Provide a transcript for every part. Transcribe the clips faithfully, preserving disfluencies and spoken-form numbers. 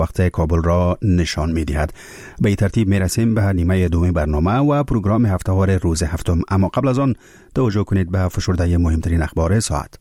وقت کابل را نشان می دهد. به این ترتیب می رسیم به نیمه دوم برنامه و پروگرام هفته‌وار روز هفتم، اما قبل از آن توجه کنید به فشرده مهمترین اخبار ساعت.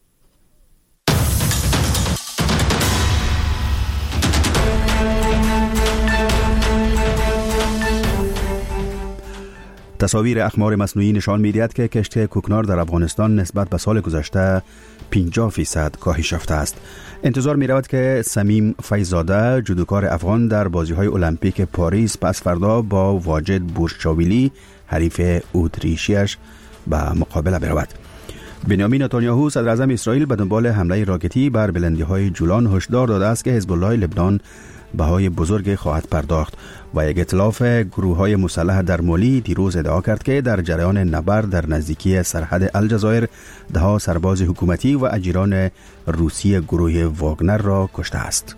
تصاویر اقمار مصنوعی نشان می‌دهد که کشتی کوکنار در افغانستان نسبت به سال گذشته پنجاه درصد کاهش یافته است. انتظار می‌رود که سمیم فیض‌زاده، جودوکار افغان، در بازی‌های المپیک پاریس پس فردا با واجد بورشاویلی، حریف اتریشیش، به مقابله برود. بنیامین نتانیاهو صدر اعظم اسرائیل به دنبال حمله راکتی بر بلندی‌های جولان هشدار داده است که حزب الله لبنان بهای بزرگ خواهد پرداخت و یک ائتلاف گروه‌های مسلح در مالی دیروز ادعا کرد که در جریان نبرد در نزدیکی سرحد الجزایر ده سرباز حکومتی و اجیران روسی گروه واگنر را کشته است.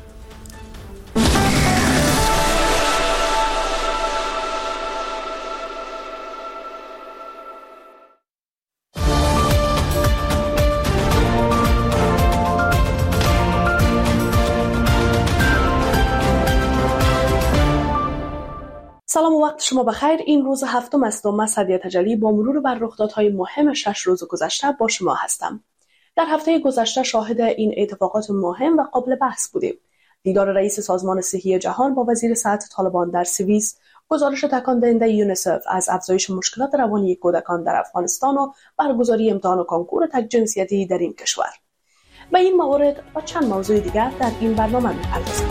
سلام و وقت شما بخیر. این روز هفتم است و من سعدیه تجلی با مرور بر رخدادهای مهم شش روز گذشته با شما هستم. در هفته گذشته شاهد این اتفاقات مهم و قابل بحث بودیم. دیدار رئیس سازمان صحی جهان با وزیر صحت طالبان در سوئیس، گزارش تکان دهنده یونیسف از افزایش مشکلات روانی کودکان در افغانستان و برگزاری امتحان و کنکور تک جنسیتی در این کشور. به این موارد و چند موضوع دیگر در این برنامه می‌پردازیم.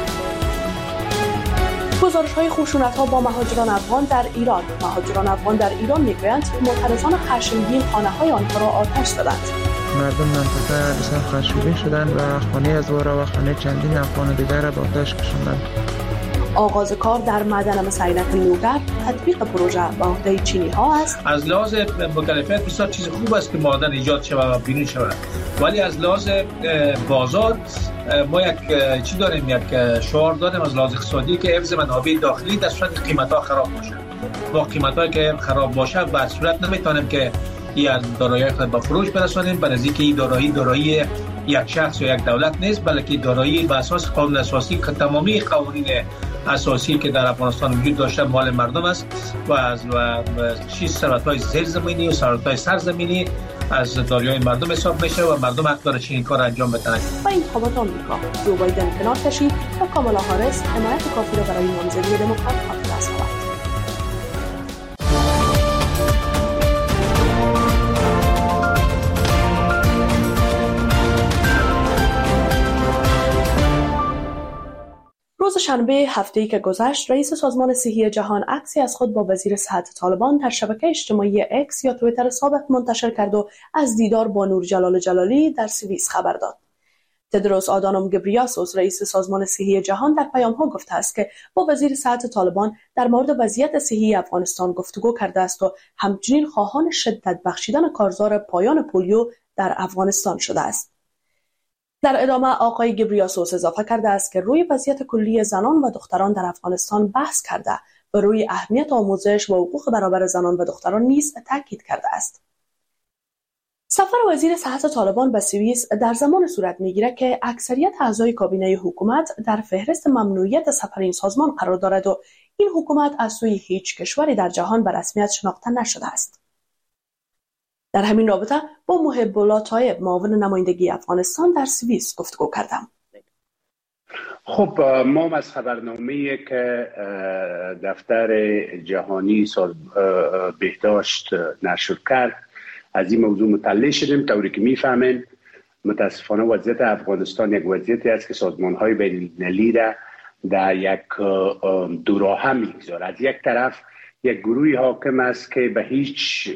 گزارش‌های خشونت‌ها با مهاجران افغان در ایران. مهاجران افغان در ایران می‌گویند معترضان خشمگین خانه‌های آنها را آتش زدند. مردم منطقه بسیار خشمگین شدند و خانه از وارا و خانه چندین افغان دیگر را به آتش کشاندند. آغاز کار در معدن مسینک لوگر، تطبیق پروژه به عهده چینی‌ها است. از لحاظ مکلفیت بسیار چیز خوب است که معدن ایجاد شود و بیرون شود، ولی از لحاظ بازار ما یک چی داریم، یک شعار داریم از لحاظ اقتصادی که حفظ منابع داخلی در صورت قیمت‌ها خراب باشه. با قیمت‌هایی که خراب باشه به صورت نمیتونیم که این دارایی خود به فروش برسانیم، برای اینکه این دارایی دارایی یک شخص یا یک دولت نیست، بلکه دارایی بر اساس قانون اساسی که تمامی قوانین اساسی که در افغانستان وجود داشته مال مردم است و از و چیز ثروت‌های زیرزمینی و ثروت‌های سرزمینی از دارایی مردم حساب میشه و مردم حق داره چنین کار انجام بدن. و انتخابات آمریکا، جو بایدن کنار کشید و کامالا هاریس حمایت کافی را برای نامزدی دموکرات به دست آورد. روز شنبه هفته‌ای که گذشت، رئیس سازمان صحی جهان عکسی از خود با وزیر صحت طالبان در شبکه اجتماعی اکس یا توییتر سابق منتشر کرد و از دیدار با نور جلال جلالی در سوئیس خبر داد. تدروس آدانوم گبریاسوس رئیس سازمان صحی جهان در پیام‌ها گفته است که با وزیر صحت طالبان در مورد وضعیت صحی افغانستان گفتگو کرده است و همچنین خواهان شدت بخشیدن کارزار پایان پولیو در افغانستان شده است. در ادامه آقای گبریاسوس اضافه کرده است که روی وضعیت کلی زنان و دختران در افغانستان بحث کرده و روی اهمیت آموزش و حقوق برابر زنان و دختران نیز تاکید کرده است. سفر وزیر صحت طالبان به سوئیس در زمان صورت می‌گیرد که اکثریت اعضای کابینه حکومت در فهرست ممنوعیت سفر این سازمان قرار دارد و این حکومت از سوی هیچ کشوری در جهان به رسمیت شناخته نشده است. در همین رابطه با محب الله طایب معاون نمایندگی افغانستان در سوئیس گفتگو کردم. خب ما از خبرنامه‌ای که دفتر جهانی بهداشت نشر کرد از این موضوع مطلع شدیم، طوری که میفهمین متاسفانه وضعیت افغانستان یک وضعیتی است که سازمان‌های بین‌المللی را در یک دوراهم می‌گذارد. از یک طرف یک گروهی حاکم است که به هیچ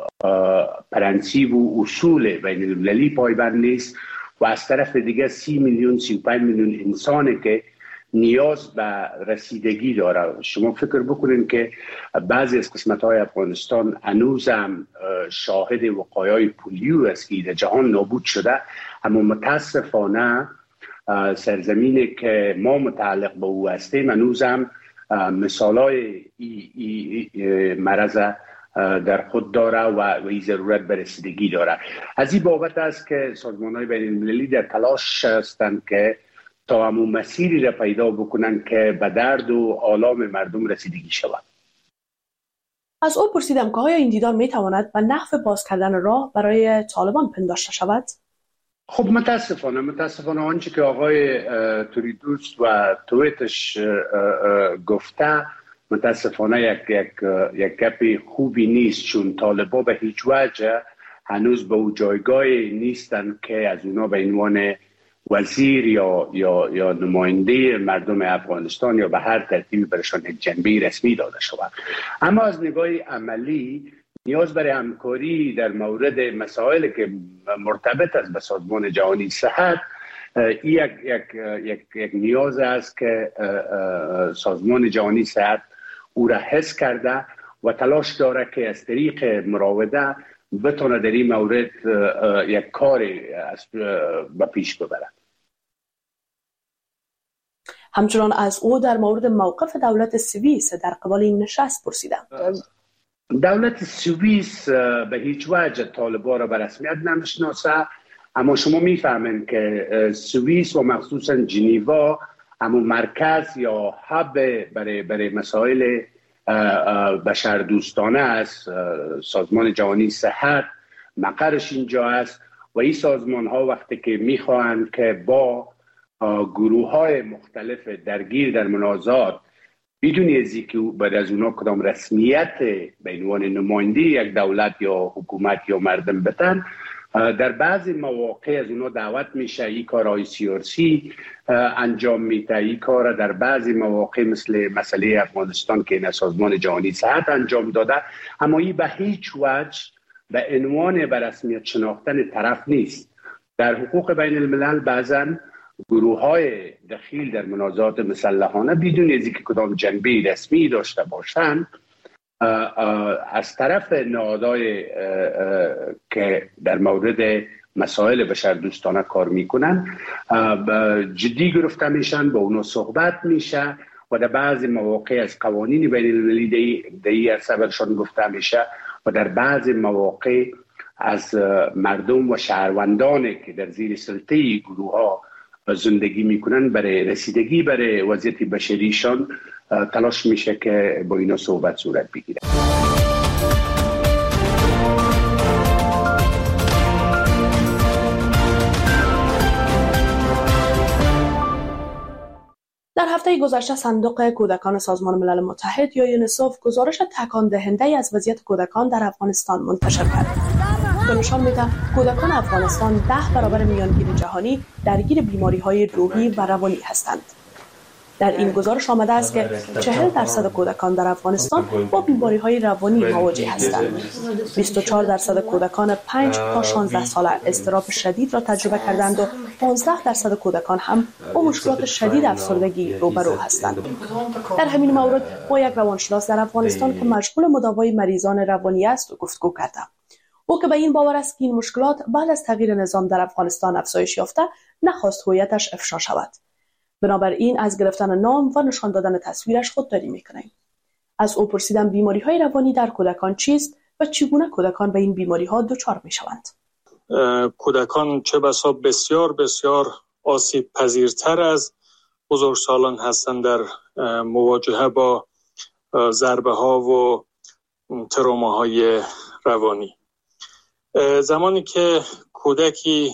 پرنسیب و اصول بین المللی پایبند نیست و از طرف دیگه سی میلیون سی و پنج میلیون انسانی که نیاز به رسیدگی داره. شما فکر بکنین که بعضی از قسمت‌های افغانستان هنوز هم شاهد وقایع پولیو است که در جهان نابود شده، اما متاسفانه سرزمینی که ما متعلق به او هستیم هنوز هم مثالای ای, ای, ای مرض در خود داره و این ضرورت به رسیدگی داره. از این بابت است که سازمان‌های بین‌المللی در تلاش هستند که تا همون مسیری را پیدا بکنن که به درد و آلام مردم رسیدگی شود. از او پرسیدم که آیا این دیدار می تواند به نحو باز کردن راه برای طالبان پنداشته شود؟ خب متاسفانه متاسفانه آنچه که آقای توریدوس و تویتش گفته متاسفانه یک یک یک گپ خوبی نیست، چون طالبا به هیچ وجه هنوز به اون جایگاهی نیستن که از اونا به عنوان وزیر یا یا یا نماینده مردم افغانستان یا به هر ترتیبی برشان یک جنبه رسمی داده شود. اما از نگاه عملی نیاز برای همکاری در مورد مسائلی که مرتبط است به سازمان جهانی صحت یک یک یک یک نیاز است که سازمان جهانی صحت او را حس کرده و تلاش داره که از طریق مراوده بتونه در این مورد یک کاری به پیش ببره. همچنان از او در مورد موقف دولت سوئیس در قبال این نشست پرسیدم. دولت سوئیس به هیچ وجه طالبان را به رسمیت نمیشناسه، اما شما میفهمین که سوئیس و مخصوصا ژنو همون مرکز یا هب برای برای مسائل بشردوستانه است. سازمان جهانی صحت مقرش اینجا است و این سازمان ها وقتی که میخواهند که با گروه های مختلف درگیر در منازعات بدون از اینکه بعد از اونا کدام رسمیت به عنوان نماینده یک دولت یا حکومت یا مردم بتن، در بعضی مواقع از اونا دعوت میشه این کارهای سیاسی انجام میده. این کار در بعضی مواقع مثل مسئله افغانستان که این سازمان جهانی صحت انجام داده، اما این به هیچ وجه به عنوان به رسمیت شناختن طرف نیست. در حقوق بین الملل بعضا گروه های دخیل در منازعات مسلحانه بدون از اینکه کدام جنبه رسمی داشته باشند از طرف نهادهای که در مورد مسائل بشردوستانه کار میکنن جدی گرفته میشن، با اونا صحبت میشه و در بعضی مواقع از قوانین بین المللی در این عرصه برشان گفته میشه و در بعضی مواقع از مردم و شهروندانی که در زیر سلطه گروه ها زندگی میکنن برای رسیدگی برای وضعیت بشریشان تلاش میشه که با اینا صحبت صورت بگیره. در هفته گذشته صندوق کودکان سازمان ملل متحد یا یونیسف گزارش تکان دهنده از وضعیت کودکان در افغانستان منتشر کرد. به نشان می‌دهد کودکان افغانستان ده برابر میانگین جهانی درگیر بیماری‌های روحی و روانی هستند. در این گزارش آمده است که چهل درصد کودکان در افغانستان با بیماری‌های روانی مواجه هستند. بیست و چهار درصد کودکان پنج تا شانزده ساله اضطراب شدید را تجربه کردند و پانزده درصد کودکان هم با مشکلات شدید افسردگی روبرو هستند. در همین مورد با یک روانشناس در افغانستان که مشغول مداوای مریضان روانی است گفتگو کردم. او که به این باور است که این مشکلات بعد از تغییر نظام در افغانستان افزایش یافته نخواست هویتش افشا شود. بنابراین از گرفتن نام و نشان دادن تصویرش خودداری میکنیم. از او پرسیدم بیماری‌های روانی در کودکان چیست و چگونه کودکان به این بیماری‌ها دچار میشوند. کودکان چه بسا بسیار بسیار آسیب پذیرتر از بزرگسالان هستند در مواجهه با ضربه ها و تروماهای روانی. زمانی که کودکی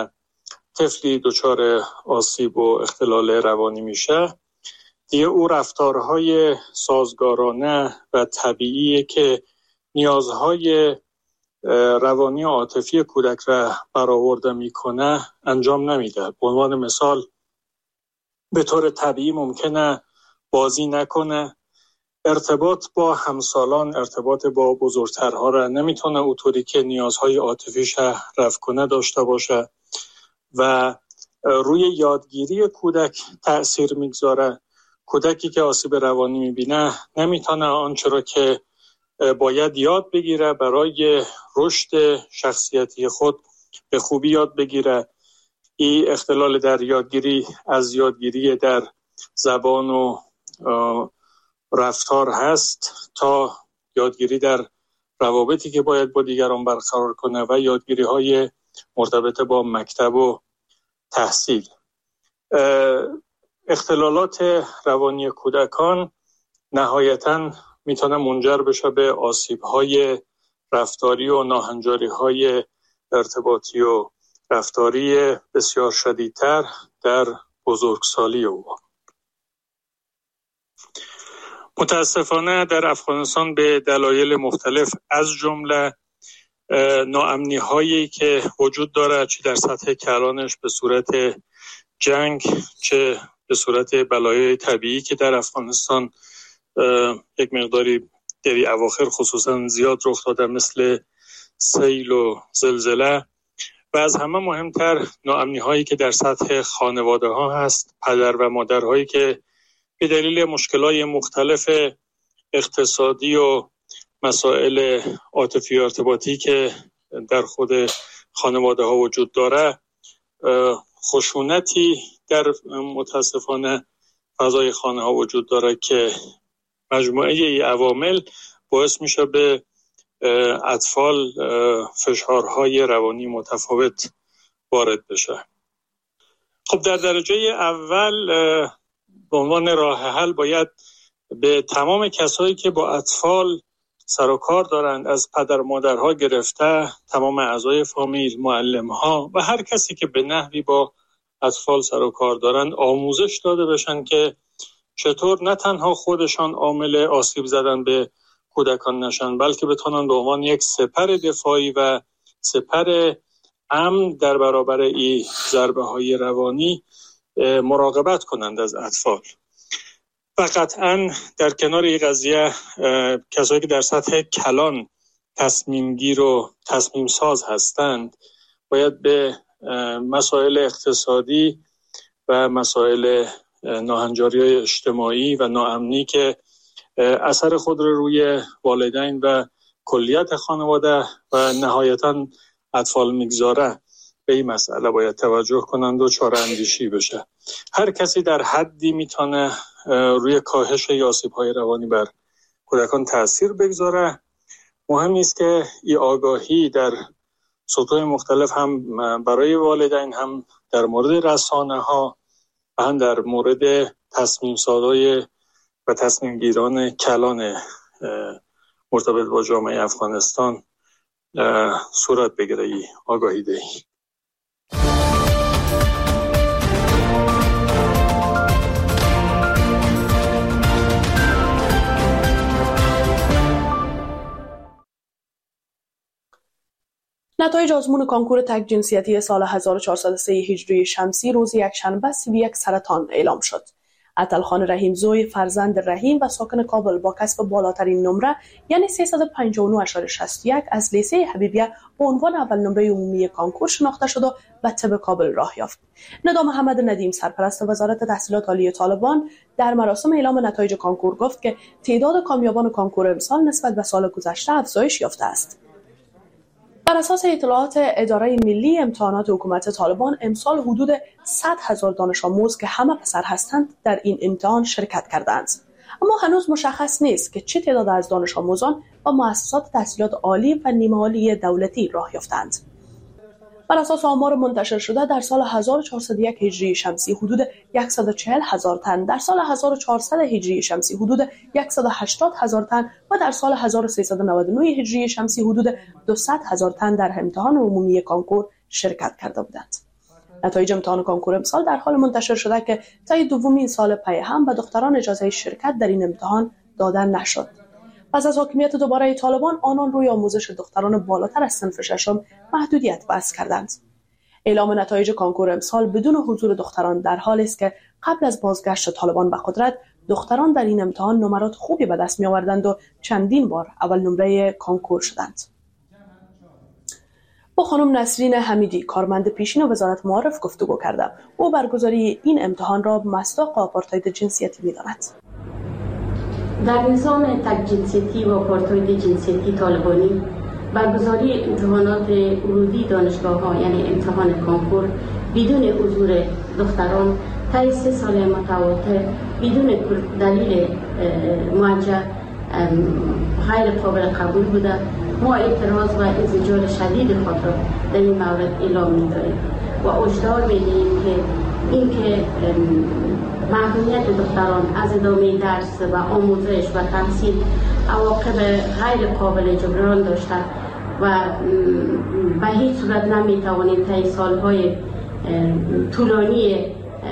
طفلی دچار آسیب و اختلال روانی میشه، دیگه او رفتارهای سازگارانه و طبیعی که نیازهای روانی و عاطفی کودک را برآورده میکنه انجام نمیده. به عنوان مثال به طور طبیعی ممکنه بازی نکنه، ارتباط با همسالان، ارتباط با بزرگترها را نمیتونه اونطوری که نیازهای عاطفیش رفع کنه داشته باشه و روی یادگیری کودک تأثیر میگذاره. کودکی که آسیب روانی میبینه نمیتونه آنچه را که باید یاد بگیره برای رشد شخصیتی خود به خوبی یاد بگیره. این اختلال در یادگیری از یادگیری در زبان و رفتار هست تا یادگیری در روابطی که باید با دیگران برقرار کنه و یادگیری های مرتبط با مکتب و تحصیل. اختلالات روانی کودکان نهایتاً میتونه منجر بشه به آسیب‌های رفتاری و ناهنجاری‌های ارتباطی و رفتاری بسیار شدیدتر در بزرگسالی او. متاسفانه در افغانستان به دلایل مختلف از جمله ناامنی هایی که وجود داره، چه در سطح کلانش به صورت جنگ، چه به صورت بلایای طبیعی که در افغانستان یک مقداری در اواخر خصوصا زیاد رخ داده، مثل سیل و زلزله، و از همه مهمتر ناامنی هایی که در سطح خانواده ها هست، پدر و مادر هایی که به دلیل مشکلات مختلف اقتصادی و مسائل عاطفی و ارتباطی که در خود خانواده ها وجود داره، خشونتی در متاسفانه فضای خانه ها وجود داره که مجموعه ای عوامل باعث میشه به اطفال فشارهای روانی متفاوت وارد بشه. خب در درجه اول به عنوان راه حل باید به تمام کسایی که با اطفال سر و کار دارند، از پدر مادرها گرفته تمام اعضای فامیل، معلم‌ها و هر کسی که به نحوی با اطفال سر و کار دارند، آموزش داده بشن که چطور نه تنها خودشان عامل آسیب زدن به کودکان نشن، بلکه بتونن به عنوان یک سپر دفاعی و سپر امن در برابر این ضربه‌های روانی مراقبت کنند از اطفال. و قطعاً در کنار این قضیه کسایی که در سطح کلان تصمیم گیر و تصمیم ساز هستند باید به مسائل اقتصادی و مسائل ناهنجاری اجتماعی و ناامنی که اثر خود رو روی والدین و کلیت خانواده و نهایتاً اطفال میگذاره، به این مسئله باید توجه کنند و چاره اندیشی بشه. هر کسی در حدی میتونه روی کاهش آسیب‌های روانی بر کودکان تأثیر بگذاره. مهم است که این آگاهی در سطوح مختلف هم برای والدین، هم در مورد رسانه‌ها و هم در مورد تصمیم سازای و تصمیم گیران کلان مرتبط با جامعه افغانستان صورت بگیره. ای آگاهی دهی. نتایج آزمون کانکور تک جنسیتی سال هزار و چهارصد و سه هجری شمسی روز یکشنبه سی و یک سرطان اعلام شد. عطلخان رحیمزوی فرزند رحیم و ساکن کابل با کسب بالاترین نمره یعنی سیصد و پنجاه و نه ممیز شصت و یک از لیسه حبیبیه به عنوان اول نمره عمومی کانکور شناخته شد و به طب کابل راه یافت. ندا محمد ندیم سرپرست وزارت تحصیلات عالی طالبان در مراسم اعلام نتایج کانکور گفت که تعداد کامیابان کانکور امسال نسبت به سال گذشته افزایش یافته است. بر اساس اطلاعات اداره ملی امتحانات حکومت طالبان امسال حدود صد هزار دانش آموز که همه پسر هستند در این امتحان شرکت کردند، اما هنوز مشخص نیست که چه تعداد از دانش آموزان با مؤسسات تحصیلات عالی و نیمه عالی دولتی راه یافتند. بر اساس آمار منتشر شده در سال هزار و چهارصد و یک هجری شمسی حدود صد و چهل هزار تن، در سال هزار و چهارصد هجری شمسی حدود صد و هشتاد هزار تن و در سال هزار و سیصد و نود و نه هجری شمسی حدود دویست هزار تن در امتحان عمومی کانکور شرکت کرده بودند. نتایج امتحان کانکور امسال در حال منتشر شده که طی دومین سال پی هم به دختران اجازه شرکت در این امتحان داده نشد. پس از حاکمیت دوباره طالبان، آنان روی آموزش دختران بالاتر از صنف ششم محدودیت وضع کردند. اعلام نتایج کانکور امسال بدون حضور دختران در حالی است که قبل از بازگشت طالبان به قدرت، دختران در این امتحان نمرات خوبی به دست می آوردند و چندین بار اول نمره کانکور شدند. با خانم نسرین حمیدی، کارمند پیشین وزارت معارف گفتگو کردم. او برگزاری این امتحان را مصداق آپارتاید جنسیتی می‌داند. در نظام تک جنسیتی و آپارتاید جنسیتی طالبانی، برگزاری امتحانات ورودی دانشگاه‌ها یعنی امتحان کانکور بدون حضور دختران طی سه سال متواتر بدون دلیل موجه غیر قابل قبول بوده. ما اعتراض و انزجار شدید خود را در این مورد اعلام می‌داریم و هشدار می‌دهیم که اینکه محرومیت دختران از ادامه درس و آموزش و تحصیل عواقب غیر قابل جبران داشته و به هیچ صورت نمیتوانیم طی سالهای طولانی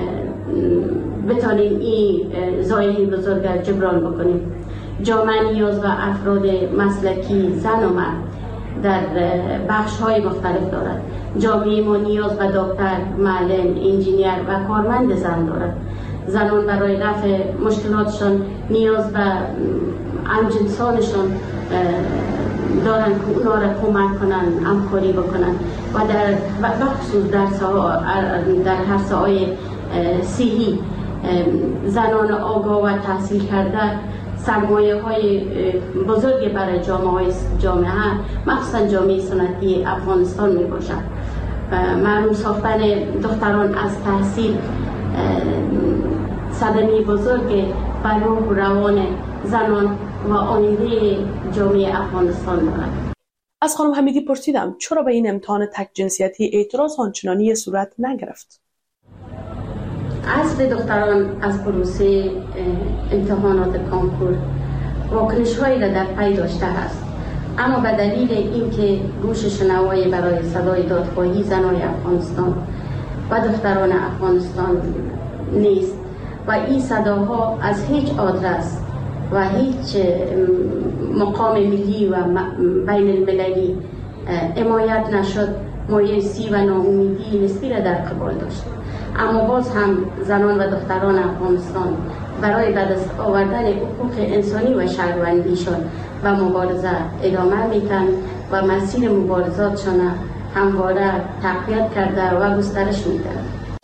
بتانیم این ضایعه بزرگ جبران بکنیم. جامعه نیاز و افراد مسلکی زن و مرد در بخش‌های مختلف دارد. جامعه ما نیاز به دکتر، معلم، انجینیر و کارمند زن دارد. زنان برای رفع مشکلاتشان نیاز به همجنسانشان دارن که اونا را کمک کنن، همکاری بکنن و در بخصوص در در هر ساحه صحی زنان آگاه و تحصیل کرده سرمایه های بزرگی برای جامعه جامعه مخصوصا جامعه سنتی افغانستان می باشد. محروم ساختن دختران از تحصیل صدمه بزرگ بر روح و روان زنان و آینده جامعه افغانستان دارد. از خانم حمیدی پرسیدم چرا به این امتحان تک جنسیتی اعتراض آنچنانی صورت نگرفت؟ حذف دختران از پروسه امتحانات کانکور واکنش هایی را در پی داشته است، اما به دلیل اینکه گوش شنوایی برای صدای دادخواهی زنان افغانستان و دختران افغانستان نیست و این صداها از هیچ آدرس و هیچ مقام ملی و بین المللی حمایت نشد، مایوسی و ناامیدی نسبی را در قبال داشت. اما باز هم زنان و دختران افغانستان برای به دست آوردن حقوق انسانی و شهروندیشان و مبارزه ادامه میتن و مسیر مبارزاتشان همواره تقویت کرده و گسترش میدن.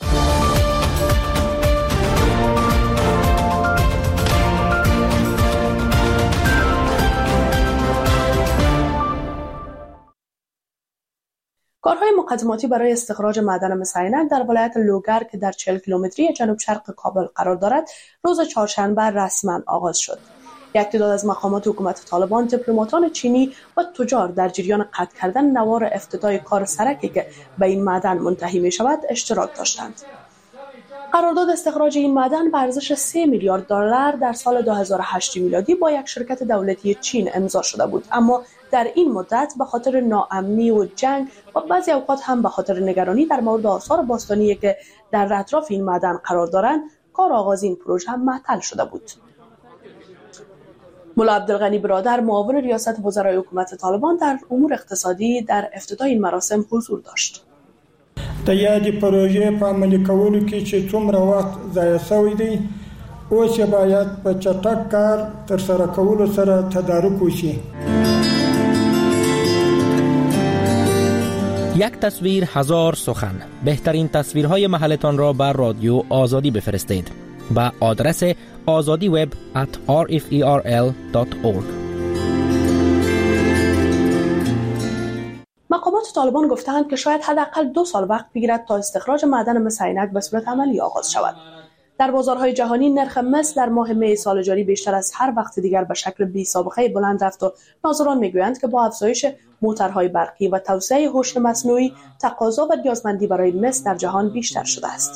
کارهای مقدماتی برای استخراج معدن مس عینک در ولایت لوگر که در چهل کیلومتری جنوب شرق کابل قرار دارد روز چهارشنبه رسما آغاز شد. یک تعداد از مقامات حکومت طالبان، دیپلماتان چینی و تجار در جریان قطع کردن نوار افتتاح کار سرکی که به این معدن منتهی می شود اشتراک داشتند. قرارداد استخراج این معدن به ارزش سه میلیارد دلار در سال دو هزار و هشت میلادی با یک شرکت دولتی چین امضا شده بود، اما در این مدت به خاطر ناامنی و جنگ و بعضی اوقات هم به خاطر نگرانی در مورد آثار باستانی که در اطراف این معدن قرار دارند، کار آغاز این پروژه هم معطل شده بود. ملا عبدالغنی برادر، معاون ریاست وزرای حکومت طالبان در امور اقتصادی، در افتتاح این مراسم حضور داشت. د یادې پروژې په عملي کولو کې چې څومره وخت ضایع شوی دی، اوس یې باید په چټک کار ترسره کولو سره تدارک وشي. یک تصویر هزار سخن. بهترین تصویرهای محلتان را بر رادیو آزادی بفرستید به آدرس آزادی وب ات آر اف ای آر ال دات اورگ. مقامات طالبان گفتند که شاید حداقل دو سال وقت بگیرد تا استخراج معدن مس عینک به صورت عملی آغاز شود. در بازارهای جهانی نرخ مس در ماه می سال جاری بیشتر از هر وقت دیگر به شکل بی سابقه بلند رفت و ناظران میگویند که با افزایش موتورهای برقی و توسعه هوش مصنوعی تقاضا و نیازمندی برای مس در جهان بیشتر شده است.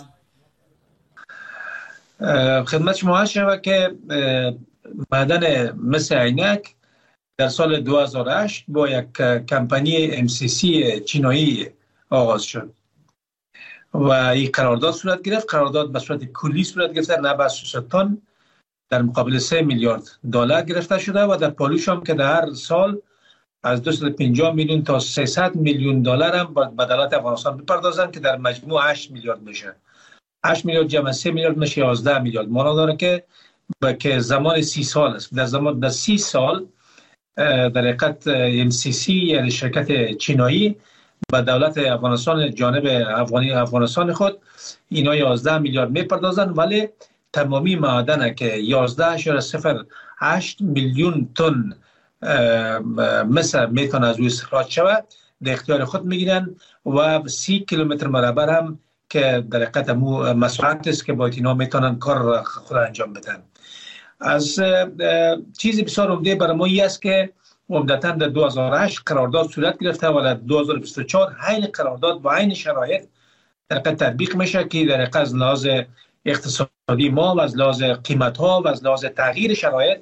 خدمت شما شما که معدن مس عینک در سال دو هزار و هشت با یک کمپانی ام سی سی چینایی آغاز شد و این قرارداد صورت گرفت. قرارداد به صورت کلی صورت گرفته، نه به صورت تن، در مقابل سه میلیارد دلار گرفته شده و در پالوش هم که در هر سال از دویست و پنجاه میلیون تا سیصد میلیون دلار هم به دولت افغانستان بپردازند که در مجموع هشت میلیارد میشه. هشت میلیارد جمع سه میلیارد میشه یازده میلیارد. مانا داره که که زمان سی سال است. در زمان در سی سال در حقیقت ام سی سی یعنی شرکت چینایی به دولت افغانستان جانب افغانی افغانستان خود اینا یازده میلیارد میپردازن، ولی تمامی معدن که یازده اشاره صفر هشت میلیون تن مثل میتونه از او استخراج شود در اختیار خود میگیرن و سی کیلومتر مربع هم که در حقیقت مو مساحت است که با اینا میتونن کار خود انجام بدن. از چیزی بسیار عمده برای ما این است که عمدتاً در دو هزار و هشت قرارداد صورت گرفته و در دو هزار و بیست و چهار عین قرارداد با عین شرایط در حقیقت تطبیق میشه که در حقیقت از لحاظ اقتصادی ما و از لحاظ قیمت ها و از لحاظ تغییر شرایط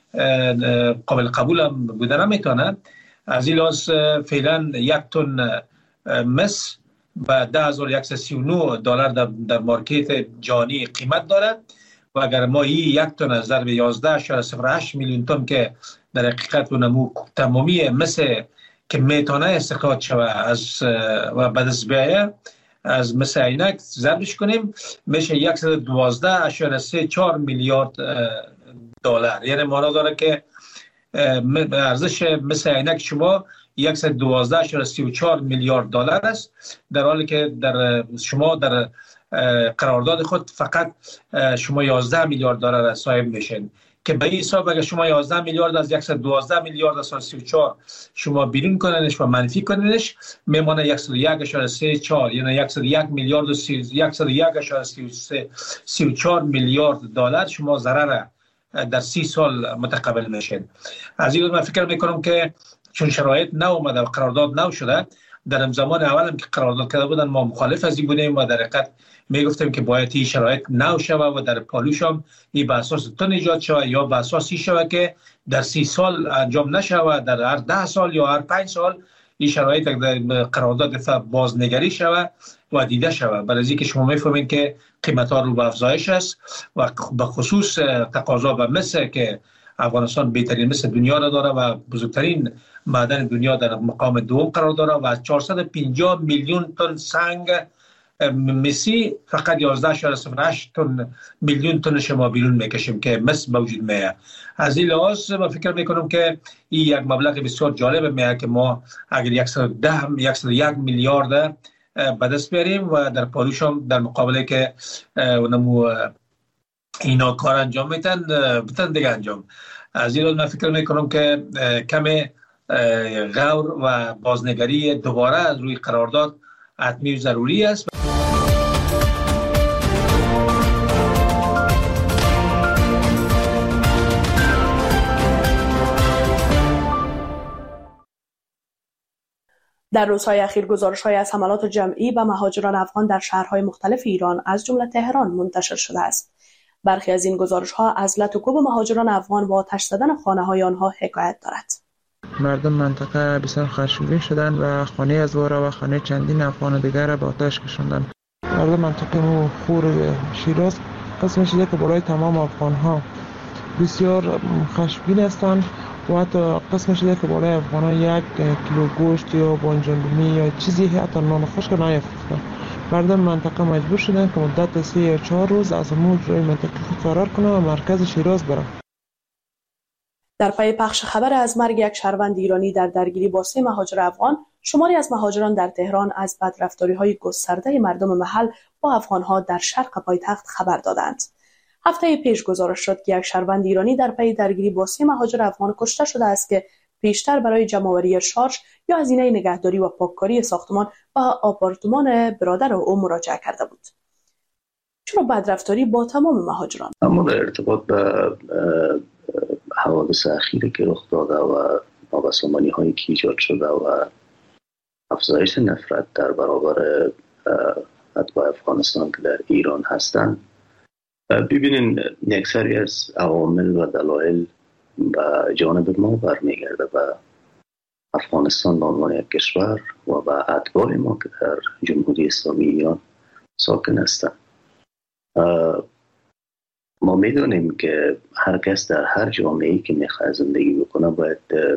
قابل قبول هم بوده نمیتونه. از این لحاظ فعلا یک تن مس و ده هزار و صد و سی و نه دلار در, در مارکت جهانی قیمت داره و اگر ما این یک تن از ضرب یازده اشاره صفر هشت میلیون تن که در حقیقت و نمو تمامی مس که میتونه استخراج شود از و بعد از بیایه از مس عینک ضربش کنیم میشه صد و دوازده اشاره سه چهار میلیارد دلار. یعنی معنا داره که ارزش مس عینک شما صد و دوازده اشاره سی و چهار میلیارد دلار است، در حالی که در شما در قرارداد خود فقط شما یازده میلیارد دلار صاحب میشین که به این حساب اگر شما یازده میلیارد از صد و دوازده میلیارد از سی و چهار شما بیرون کننش و منفی کننش میمونه صد و یک اشاره سه چهار، یعنی صد و یک میلیارد و صد و یک اشاره سی و چهار میلیارد دلار شما ضرر در سی سال متقبل میشین. از این من فکر میکنم که چون شرایط نو اومده و قرارداد نو شده، در زمان اول هم که قرارداد کرده بودن ما مخالف از این بودیم و در حقیقت میگفتیم که باید این شرایط نو شود و در پالوش هم این به اساس تن ایجاد شود یا به اساس این شود که در سی سال انجام نشود، در هر ده سال یا هر پنج سال این شرایط در قرارداد بازنگری شود و دیده شود. برای اینکه شما میفهمین که قیمت ها رو به افزایش است و به خصوص تقاضا به مس که افغانستان بهترین مس دنیا را داره و بزرگترین معدن دنیا در مقام دوم قرار داره و از چهارصد و پنجاه میلیون تن سنگ مسی فقط یازده اشاره صفر هشت تن میلیون تن شما بیرون میکشیم که مس موجود میه. از این لحاظ من فکر میکنم که این یک مبلغ بسیار جالب میه که ما اگر صد و ده صد و یک میلیارد به دست بیاریم و در پالوش هم در مقابله که اونمو اینا کار انجام میتن بتن دیگه انجام. از این لحاظ من فکر میکنم که کمی غور و بازنگری دوباره از روی قرارداد حتمی و ضروری است. در روزهای اخیر گزارش‌های از حملات جمعی به مهاجران افغان در شهرهای مختلف ایران از جمله تهران منتشر شده است. برخی از این گزارش‌ها از لطوکوب مهاجران افغان و آتش زدن خانه‌های آنها حکایت دارد. مردم منطقه بسیار خشمگین شدند و خانه از وارا و خانه چندین افغان دیگر را به آتش کشاندند. مردم منطقه مو خور شیراز قسم شده که برای تمام افغان‌ها بسیار خشمگین هستند و حتی قسم شده که برای افغان‌ها یک کیلو گوشت یا بانجان یا چیزی حتی نان خشک نیافته. مردم منطقه مجبور شدند که مدت سه یا چهار روز از امور روی منطقه خود فرار کنند و مرکز شیراز برند. در پی پخش خبر از مرگ یک شهروند ایرانی در درگیری با سه مهاجر افغان، شماری از مهاجران در تهران از بدرفتاری‌های گسترده مردم محل با افغان‌ها در شرق پایتخت خبر دادند. هفته پیش گزارش شد که یک شهروند ایرانی در پی درگیری با سه مهاجر افغان کشته شده است که پیشتر برای جمع‌آوری شارژ یا هزینه نگهداری و پاککاری ساختمان و آپارتمان برادر او مراجعه کرده بود. چرا بدرفتاری با تمام مهاجران؟ اما در ارتباط به حوادث اخیری که رخ داده و نابسامانی هایی که ایجاد شده و افزایش نفرت در برابر اتباع افغانستان که در ایران هستند، ببینین یک سری از عوامل و دلایل به جانب ما برمیگرده به افغانستان به عنوان یک کشور و به اتباع ما که در جمهوری اسلامی ایران ساکن هستند. ما میدونیم که هر کس در هر جامعه‌ای که میخواد زندگی بکنه باید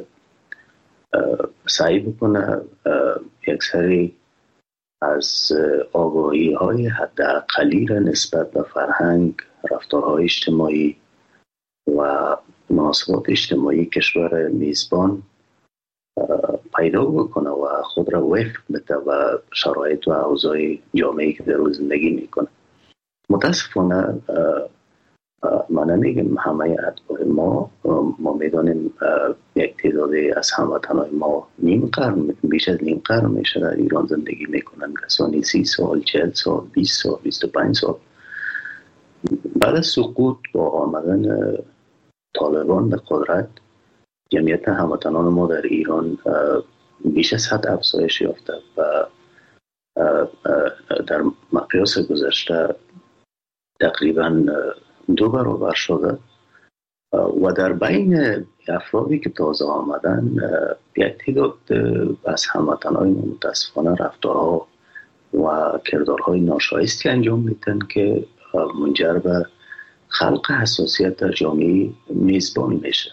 سعی بکنه یک سری از آگاهی های حداقلی را نسبت به فرهنگ، رفتارهای اجتماعی و مناسبات اجتماعی کشور میزبان پیدا بکنه و خود را وفق بده و شرایط و اوضاع جامعه‌ای که در زندگی میکنه. متاسفانه من نمیگم همه اتباع ما ما میدانیم یک تعدادی از هموطنان ما نیم قرن بیش از نیم قرن میشه در ایران زندگی میکنن، کسانی سی سال، چهل سال، بیست سال، بیست و پنج سال. بعد از سقوط با آمدن طالبان به قدرت جمعیت هموطنان ما در ایران بیش از حد افزایش یافته و در مقیاس گذشته تقریبا دو برابر شده و در بین افرادی که تازه آمدن یک تعداد از هموطنهای متاسفانه رفتارها و کردارهای ناشایستی انجام میدن که منجر به خلق حساسیت در جامعه میزبان میشه.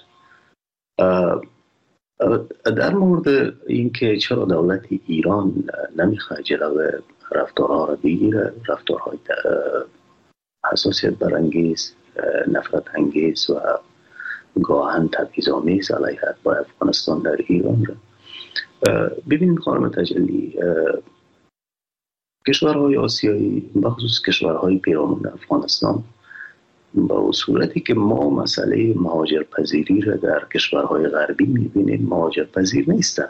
در مورد اینکه چرا دولت ایران نمیخواد جلوی رفتارها را بگیره، رفتارهای حساسیت برانگیز، نفرت انگیز و گاهن تبعیض‌آمیز علیه اتباع افغانستان در ایران را ببینیم. خانم تجلی، کشورهای آسیایی بخصوص کشورهای پیرامون افغانستان با صورتی که ما مسئله مهاجرپذیری را در کشورهای غربی میبینیم مهاجرپذیر نیستن.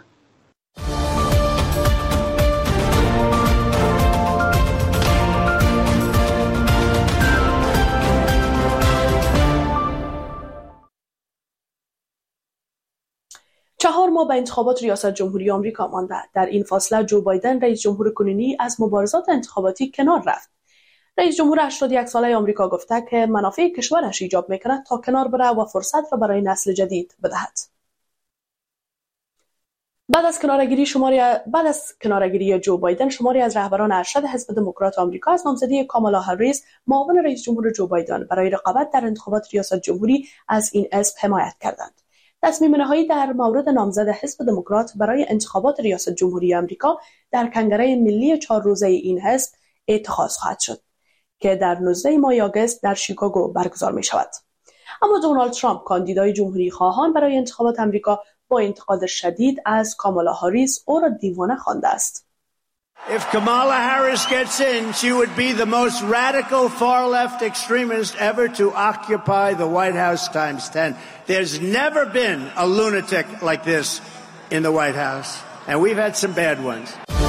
چهار ماه به انتخابات ریاست جمهوری آمریکا مانده. در این فاصله جو بایدن رئیس جمهور کنونی از مبارزات انتخاباتی کنار رفت. رئیس جمهور هشتاد و یک ساله آمریکا گفته که منافع کشورش ایجاب می‌کند تا کنار بره و فرصت را برای نسل جدید بدهد. بعد از کنارگیری شماری بعد از کنارگیری جو بایدن، شماری از رهبران ارشد حزب دموکرات آمریکا از نامزدی کامالا هریس، معاون رئیس جمهور جو بایدن، برای رقابت در انتخابات ریاست جمهوری از این اسم حمایت کردند. تصمیم نهایی در مورد نامزد حزب دموکرات برای انتخابات ریاست جمهوری آمریکا در کنگره ملی چهار روزه این حزب اتخاذ خواهد شد که در نوزده ماه آگوست در شیکاگو برگزار می شود. اما دونالد ترامپ، کاندیدای جمهوری خواهان برای انتخابات آمریکا، با انتقاد شدید از کامالا هریس او را دیوانه خوانده است. If Kamala Harris gets in, she would be the most radical far-left extremist ever to occupy the White House times ten. There's never been a lunatic like this in the White House, and we've had some bad ones.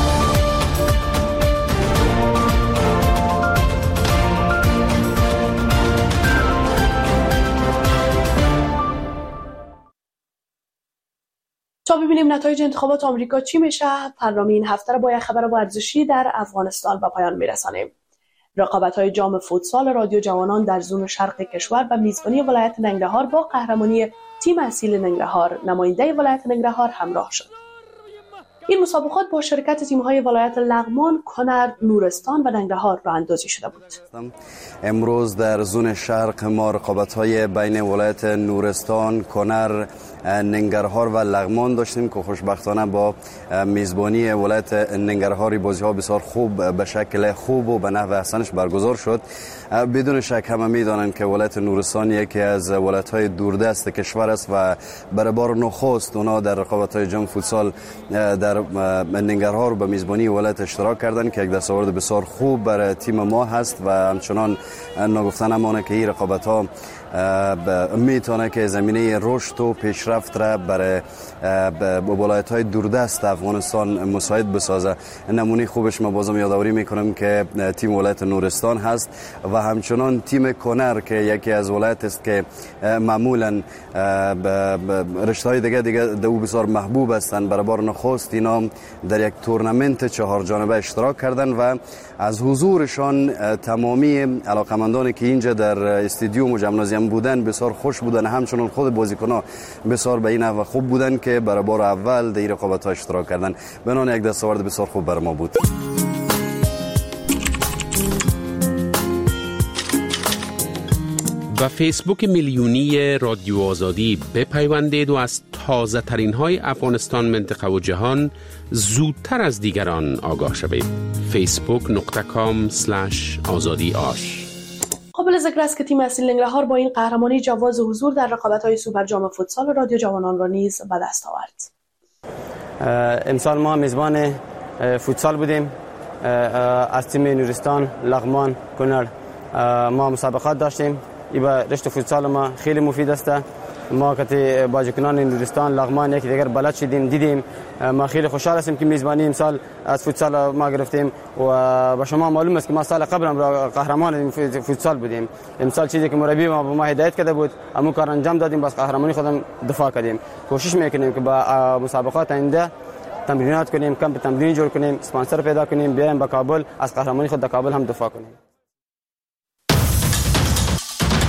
تا ببینیم نتایج انتخابات آمریکا چی میشه، برنامه این هفته را با یک خبر ورزشی در افغانستان به پایان میرسانیم. رقابت‌های جام فوتسال رادیو جوانان در زون شرق کشور و میزبانی ولایت ننگرهار با قهرمانی تیم اصیل ننگرهار نماینده ولایت ننگرهار همراه شد. این مسابقات با شرکت تیم‌های ولایت لغمان، کنر، نورستان و ننگرهار راه اندازی شده بود. امروز در زون شرق ما رقابت‌های بین ولایت نورستان، کنر، ننگرهار و لغمان داشتیم که خوشبختانه با میزبانی ولایت ننگرهاری بازی‌ها بسیار خوب به شکل خوب و به نحو احسنش برگزار شد. بدون شک همه می‌دانند که ولایت نورستان یکی از ولایت‌های دوردست کشور است و برای بار نخست اونا در رقابت‌های جام فوتسال در ننگرهار به میزبانی ولایت اشتراک کردند که یک دستاورد بسیار خوب برای تیم ما هست و همچنان نگفتن امانه که این رقابت‌ها میتونه که زمینه رشد و پیشرفت را برای ولایت‌های دوردست افغانستان مساعد بسازه. نمونه خوبش ما بازم یادآوری میکنم که تیم ولایت نورستان هست و همچنان تیم کنر که یکی از ولایت است که معمولا رشته‌های دیگه دیگه دو بسیار محبوب هستند. برای بار نخست اینا در یک تورنمنت چهار جانبه اشتراک کردن و از حضورشان تمامی علاقمندانی که اینجا در استادیوم و ژیمنازیوم بودن بسیار خوش بودن. همچنان خود بازیکن‌ها بسیار به این نحو خوب بودن که برای بار اول در رقابت‌ها اشتراک کردن. بنان یک دستاورد بسیار خوب بر ما بود. و فیسبوک میلیونی رادیو آزادی بپیوندید و از تازه ترین های افغانستان، منطقه و جهان زودتر از دیگران آگاه شوید. فیسبوک نقطه کام اسلش آزادی آش. قابل ذکر است که تیم اصیل ننگرهار با این قهرمانی جواز حضور در رقابت‌های سوپر جام فوتسال رادیو جوانان را نیز به دست آورد. امسال ما میزبان فوتسال بودیم. از تیم نورستان، لغمان، کنر ما مسابقات داشتیم. این به رشد فوتسال ما خیلی مفید است. ما که بازیکنان نورستان، لغمان یکی دیگر بلد شدیم، دیدیم. ما خیلی خوشحال هستیم که میزبانی امسال از فوتسال ما گرفتیم و با شما معلوم است که ما سال قبل هم قهرمان فوتسال بودیم. امسال چیزی که مربی ما به ما هدایت کرده بود همون کار انجام دادیم، بس قهرمانی خودم دفاع کردیم. کوشش میکنیم که با مسابقات آینده تمرینات کنیم، کمپ تمرینی جور کنیم، اسپانسر پیدا کنیم، بیایم به کابل از قهرمانی خود در کابل هم دفاع کنیم.